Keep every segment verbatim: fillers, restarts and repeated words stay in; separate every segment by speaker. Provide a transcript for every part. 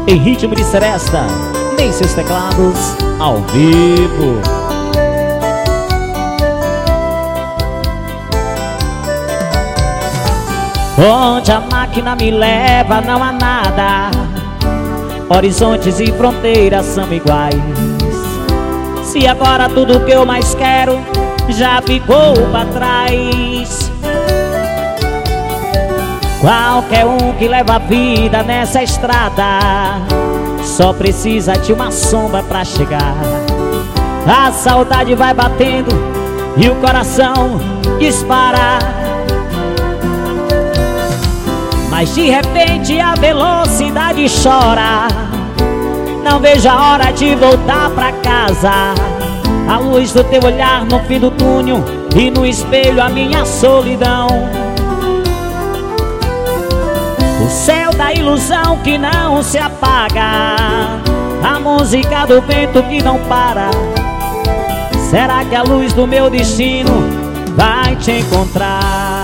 Speaker 1: em ritmo de seresta, nem seus teclados, ao vivo. Onde a máquina me leva não há nada, horizontes e fronteiras são iguais. Se agora tudo que eu mais quero já ficou pra trás. Qualquer um que leva a vida nessa estrada só precisa de uma sombra pra chegar. A saudade vai batendo e o coração dispara, mas de repente a velocidade chora. Não vejo a hora de voltar pra casa. A luz do teu olhar no fim do túnel e no espelho a minha solidão. O céu da ilusão que não se apaga, a música do vento que não para. Será que a luz do meu destino vai te encontrar?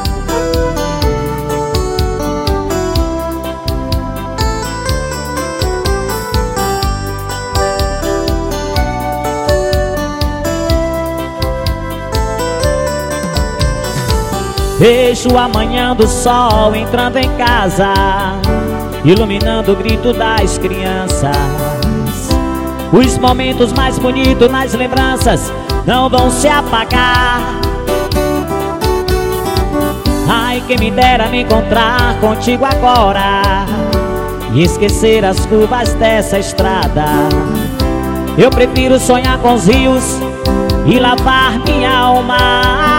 Speaker 1: Vejo a manhã do sol entrando em casa, iluminando o grito das crianças. Os momentos mais bonitos nas lembranças não vão se apagar. Ai, quem me dera me encontrar contigo agora e esquecer as curvas dessa estrada. Eu prefiro sonhar com os rios e lavar minha alma.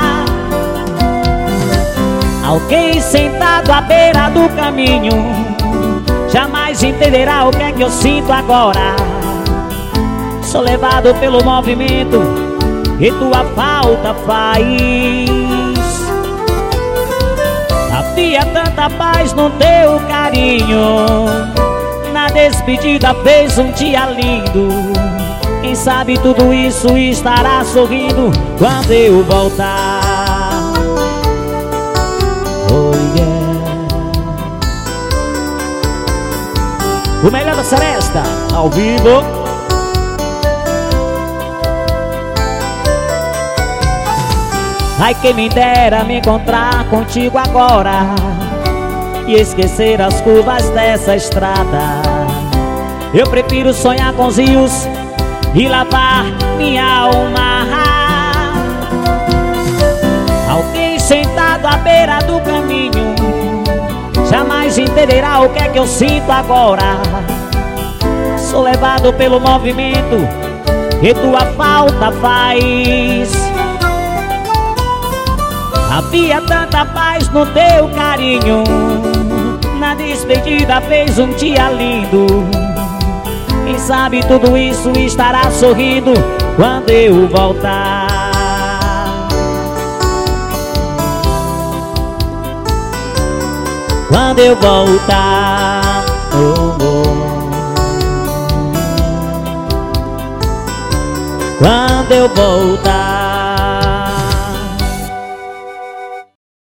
Speaker 1: Alguém sentado à beira do caminho jamais entenderá o que é que eu sinto agora. Sou levado pelo movimento que tua falta faz. Havia tanta paz no teu carinho, na despedida fez um dia lindo. Quem sabe tudo isso estará sorrindo quando eu voltar. Oh yeah. O melhor da seresta, ao vivo. Ai, quem me dera me encontrar contigo agora e esquecer as curvas dessa estrada. Eu prefiro sonhar com os rios e lavar minha alma. Alguém sentado à beira do caminho jamais entenderá o que é que eu sinto agora. Sou levado pelo movimento que tua falta faz. Havia tanta paz no teu carinho, na despedida fez um dia lindo. Quem sabe tudo isso estará sorrindo quando eu voltar. Quando eu voltar, oh, oh. Quando eu voltar.